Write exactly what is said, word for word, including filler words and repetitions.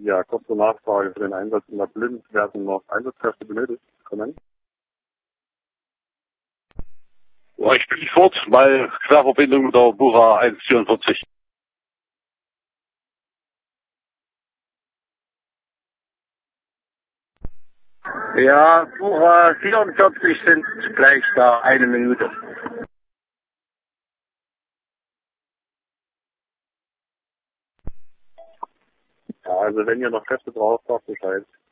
Ja, kurze Nachfrage für den Einsatz in der Blind. Werden noch Einsatzkräfte benötigt? Kommen? Oh, ich bin nicht fort, weil Querverbindung mit der Bura eins vierundvierzig. Ja, Bura vierundvierzig sind gleich da, eine Minute. Ja, also wenn ihr noch Kräfte braucht, sagt Bescheid.